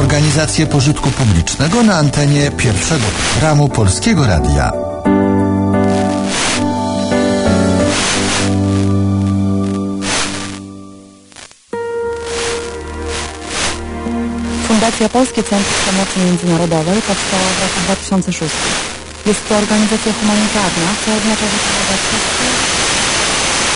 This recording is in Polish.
Organizacje pożytku publicznego na antenie pierwszego programu Polskiego Radia. Fundacja Polskie Centrum Pomocy Międzynarodowej powstała w roku 2006. Jest to organizacja humanitarna, co oznacza, że posiada wszystkie